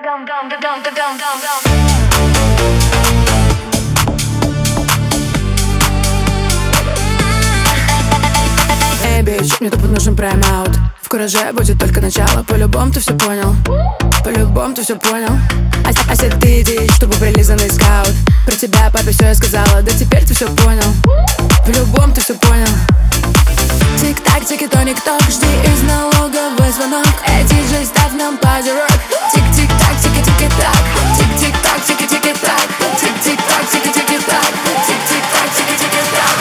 Эй, бич, мне тупо нужен прайм-аут. В кураже будет только начало. По-любому ты все понял. По-любому ты все понял. Ася, ты иди, чтобы прилизанный скаут. Про тебя папе все я сказала. Да теперь ты все понял. По-любому ты все понял. Тик-так, тики-тоник-ток, жди из налоговый звонок. Эй, диджей, ставь нам пади-рок. Тик-тик-так, тики-тики-так. Тик-тик-так, тики-тики-так. Тик-тик-так, тики-тики-так. Тик-тик-так, тики-тики-так.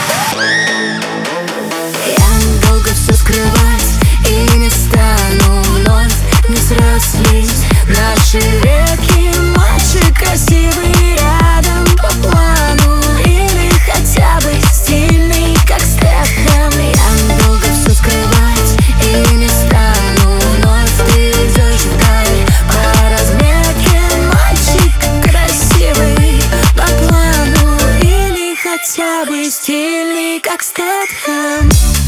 Я долго все скрывать и не стану вновь. Не срослись наши реки. Мальчик красивый рядом по плану. Или хотя бы стильный, как Стэтхэм. Я долго все скрывать и не стану вновь. Ты идешь вдаль по разметке. Мальчик красивый по плану. Или хотя бы стильный, как Стэтхэм.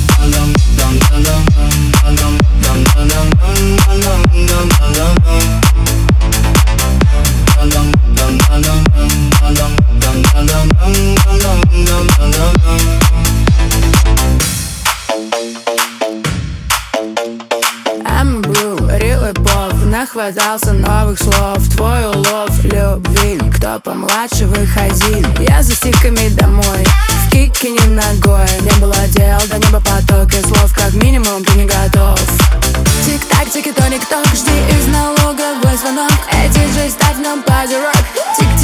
I'm blue, real и поп. Нахватался новых слов. Твой улов любви. Кто помладше, выходи. Я за стиками домой. В кике не ногой. Не было дел, до неба поток. И слов как минимум ты не готов. Тик-так, тики-тоник-ток, жди из налоговый звонок. Эй, диджей, ставь нам пади-рок. Тик-тик.